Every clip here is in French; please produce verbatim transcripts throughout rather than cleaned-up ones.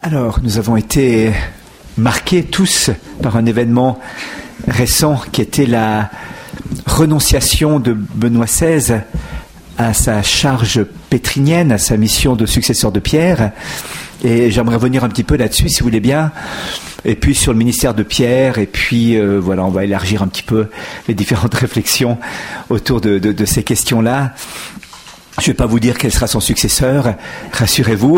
Alors, nous avons été marqués tous par un événement récent qui était la renonciation de Benoît seize à sa charge pétrinienne, à sa mission de successeur de Pierre. Et j'aimerais revenir un petit peu là-dessus, si vous voulez bien. Et puis sur le ministère de Pierre, et puis euh, voilà, on va élargir un petit peu les différentes réflexions autour de, de, de ces questions-là. Je ne vais pas vous dire quel sera son successeur, rassurez-vous.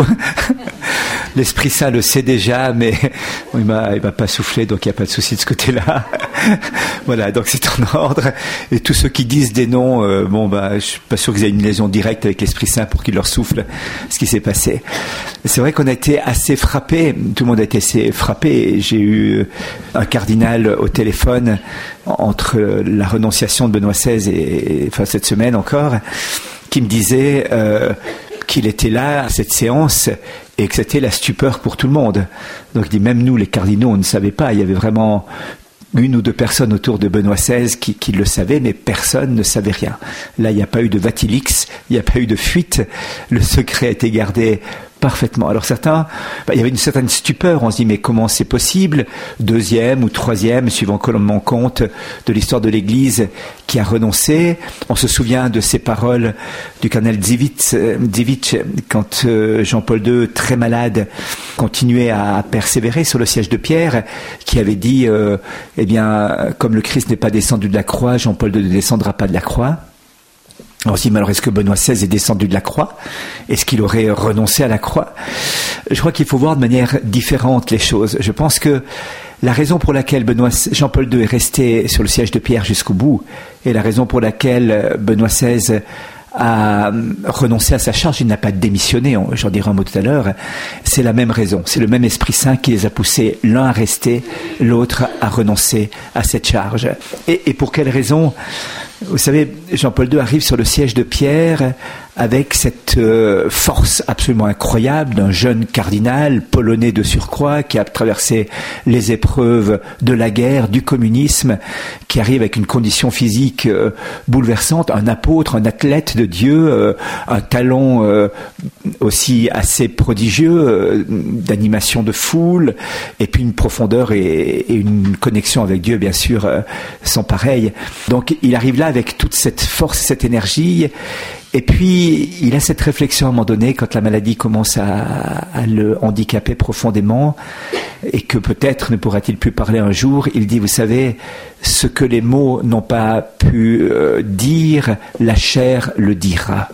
L'Esprit Saint le sait déjà, mais il m'a, il m'a pas soufflé, donc il n'y a pas de souci de ce côté-là. Voilà, donc c'est en ordre. Et tous ceux qui disent des noms, euh, bon, bah, je suis pas sûr qu'ils aient une liaison directe avec l'Esprit Saint pour qu'il leur souffle ce qui s'est passé. C'est vrai qu'on a été assez frappés, tout le monde a été assez frappé. J'ai eu un cardinal au téléphone entre la renonciation de Benoît seize et, enfin, cette semaine encore, qui me disait euh, qu'il était là à cette séance et que c'était la stupeur pour tout le monde. Donc il dit, même nous les cardinaux, on ne savait pas. Il y avait vraiment une ou deux personnes autour de Benoît seize qui, qui le savaient, mais personne ne savait rien. Là, il n'y a pas eu de vatilix, il n'y a pas eu de fuite. Le secret a été gardé parfaitement. Alors certains, bah, il y avait une certaine stupeur, on se dit mais comment c'est possible? Deuxième ou troisième, suivant que l'on compte de l'histoire de l'Église qui a renoncé. On se souvient de ces paroles du cardinal Dziwisz quand euh, Jean-Paul deux, très malade, continuait à persévérer sur le siège de Pierre, qui avait dit euh, eh bien, comme le Christ n'est pas descendu de la croix, Jean-Paul deux ne descendra pas de la croix. On se dit, mais alors est-ce que Benoît seize est descendu de la croix? Est-ce qu'il aurait renoncé à la croix? Je crois qu'il faut voir de manière différente les choses. Je pense que la raison pour laquelle Benoît, Jean-Paul deux est resté sur le siège de Pierre jusqu'au bout, et la raison pour laquelle Benoît seize a renoncé à sa charge, il n'a pas démissionné, j'en dirai un mot tout à l'heure, c'est la même raison, c'est le même Esprit Saint qui les a poussés, l'un à rester, l'autre à renoncer à cette charge. Et, et pour quelle raison? Vous savez, Jean-Paul deux arrive sur le siège de Pierre avec cette euh, force absolument incroyable d'un jeune cardinal polonais de surcroît qui a traversé les épreuves de la guerre, du communisme, qui arrive avec une condition physique euh, bouleversante, un apôtre, un athlète de Dieu, euh, un talent euh, aussi assez prodigieux euh, d'animation de foule, et puis une profondeur et, et une connexion avec Dieu, bien sûr, euh, sans pareil. Donc il arrive là avec toute cette force, cette énergie. Et puis, il a cette réflexion à un moment donné, quand la maladie commence à, à le handicaper profondément, et que peut-être ne pourra-t-il plus parler un jour, il dit, vous savez, ce que les mots n'ont pas pu euh, dire, la chair le dira.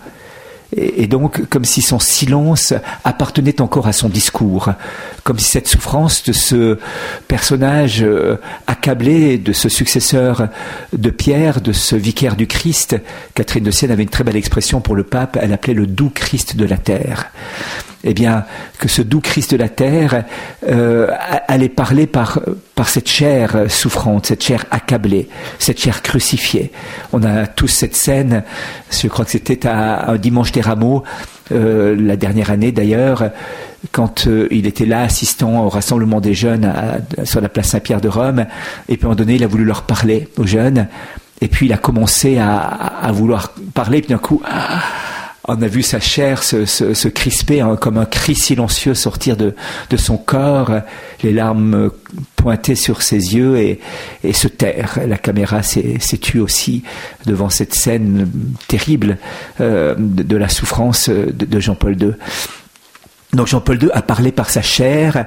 Et donc, comme si son silence appartenait encore à son discours, comme si cette souffrance de ce personnage euh, accablé, de ce successeur de Pierre, de ce vicaire du Christ, Catherine de Sienne avait une très belle expression pour le pape, elle appelait le doux Christ de la terre. Eh bien, que ce doux Christ de la terre euh, allait parler par, par cette chair souffrante, cette chair accablée, cette chair crucifiée. On a tous cette scène, je crois que c'était à un dimanche des Rameaux, euh, la dernière année d'ailleurs, quand euh, il était là assistant au rassemblement des jeunes à, à, sur la place Saint-Pierre de Rome, et puis à un moment donné, il a voulu leur parler aux jeunes, et puis il a commencé à, à vouloir parler, et puis d'un coup... Ah, on a vu sa chair se, se, se crisper hein, comme un cri silencieux sortir de, de son corps, les larmes pointer sur ses yeux et, et se taire. La caméra s'est, s'est tue aussi devant cette scène terrible euh, de, de la souffrance de, de Jean-Paul deux. Donc Jean-Paul deux a parlé par sa chair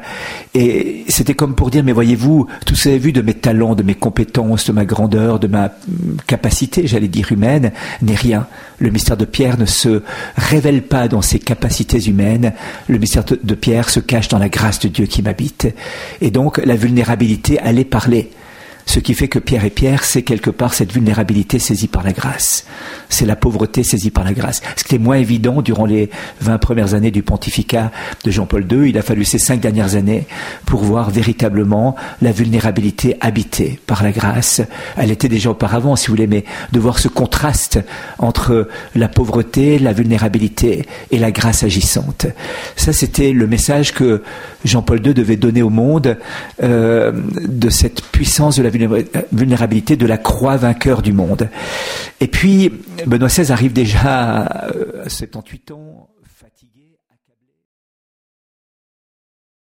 et c'était comme pour dire, mais voyez-vous, tout ce que vous avez vu de mes talents, de mes compétences, de ma grandeur, de ma capacité, j'allais dire humaine, n'est rien. Le mystère de Pierre ne se révèle pas dans ses capacités humaines. Le mystère de Pierre se cache dans la grâce de Dieu qui m'habite. Et donc la vulnérabilité allait parler. Ce qui fait que Pierre et Pierre, c'est quelque part cette vulnérabilité saisie par la grâce. C'est la pauvreté saisie par la grâce. Ce qui est moins évident durant les vingt premières années du pontificat de Jean-Paul deux. Il a fallu ces cinq dernières années pour voir véritablement la vulnérabilité habitée par la grâce. Elle était déjà auparavant, si vous voulez, mais de voir ce contraste entre la pauvreté, la vulnérabilité et la grâce agissante. Ça, c'était le message que Jean-Paul deux devait donner au monde euh, de cette puissance de la vulnérabilité de la croix vainqueur du monde. Et puis, Benoît seize arrive déjà à soixante-dix-huit ans.